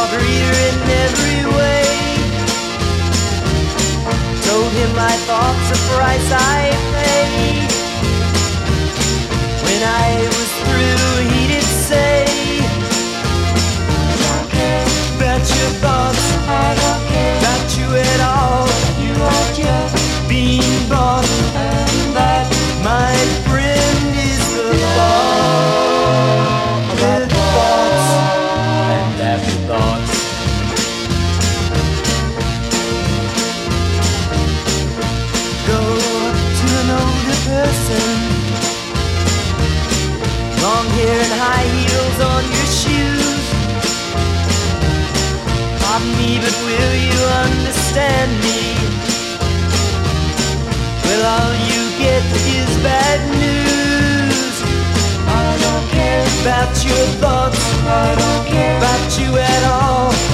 thought reader in every way. Told him my thoughts, a price I pay. When I was through, he did say, I don't care about your thoughts, I don't care about you at all. You are just being bought, and that, my friend, is the law. With thoughts and afterthoughts. Go up to an older person, long hair and high heels on your shoes. Pardon me, but will you understand me? Well, all you get is bad news. I don't care about your thoughts, I don't care about you at all.